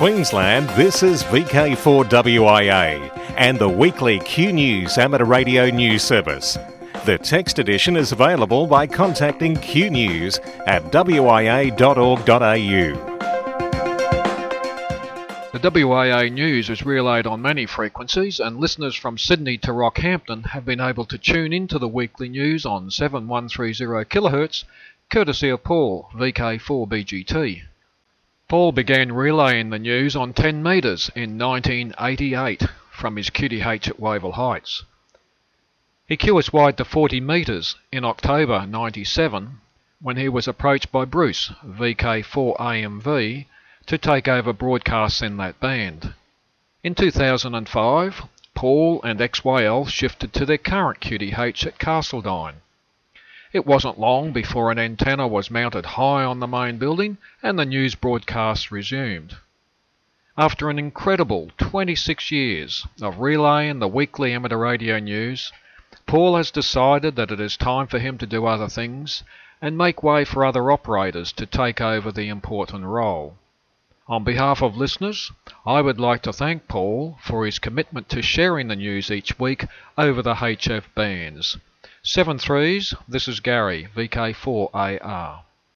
Queensland, this is VK4WIA and the weekly Q News amateur radio news service. The text edition is available by contacting Q News at wia.org.au. The WIA news is relayed on many frequencies, and listeners from Sydney to Rockhampton have been able to tune into the weekly news on 7130 kHz, courtesy of Paul, VK4BGT. Paul began relaying the news on 10 metres in 1988 from his QTH at Wavell Heights. He QSY'd to 40 metres in October 97 when he was approached by Bruce, VK4AMV, to take over broadcasts in that band. In 2005, Paul and XYL shifted to their current QTH at Castledine. It wasn't long before an antenna was mounted high on the main building and the news broadcasts resumed. After an incredible 26 years of relaying the weekly amateur radio news, Paul has decided that it is time for him to do other things and make way for other operators to take over the important role. On behalf of listeners, I would like to thank Paul for his commitment to sharing the news each week over the HF bands. 7-3s, this is Gary, VK4AR.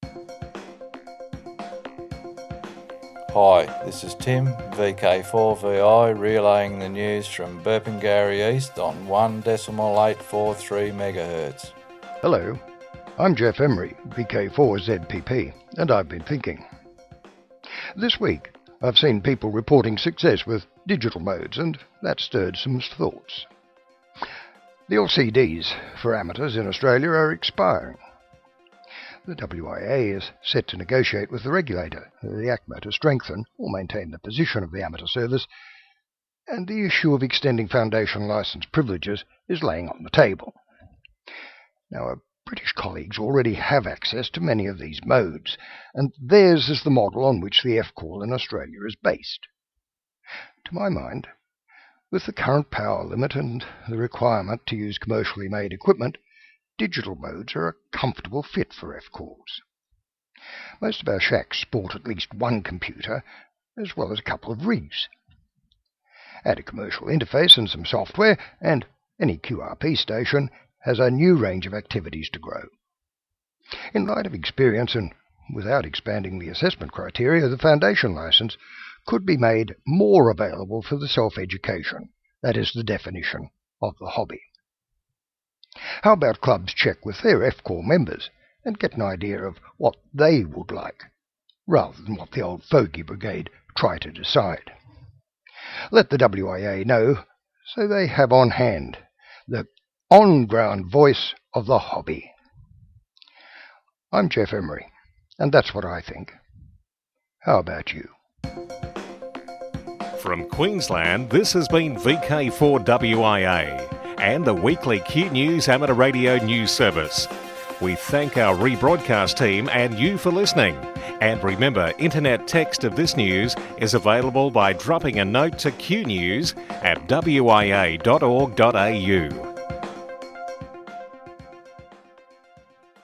Hi, this is Tim, VK4VI, relaying the news from Burpengary East on 1.843 MHz. Hello, I'm Jeff Emery, VK4ZPP, and I've been thinking. This week, I've seen people reporting success with digital modes, and that stirred some thoughts. The LCDs for amateurs in Australia are expiring. The WIA is set to negotiate with the regulator, the ACMA, to strengthen or maintain the position of the amateur service, and the issue of extending foundation licence privileges is laying on the table. Now, our British colleagues already have access to many of these modes, and theirs is the model on which the FCall in Australia is based. To my mind, with the current power limit and the requirement to use commercially made equipment, digital modes are a comfortable fit for FCalls. Most of our shacks sport at least one computer, as well as a couple of rigs. Add a commercial interface and some software, and any QRP station has a new range of activities to grow. In light of experience and without expanding the assessment criteria, the foundation licence could be made more available for the self-education, that is the definition of the hobby. How about clubs check with their FCall members and get an idea of what they would like, rather than what the old fogey brigade try to decide? Let the WIA know so they have on hand the on-ground voice of the hobby. I'm Jeff Emery, and that's what I think. How about you? From Queensland, this has been VK4WIA and the weekly Q News amateur radio news service. We thank our rebroadcast team and you for listening. And remember, internet text of this news is available by dropping a note to Q News at wia.org.au.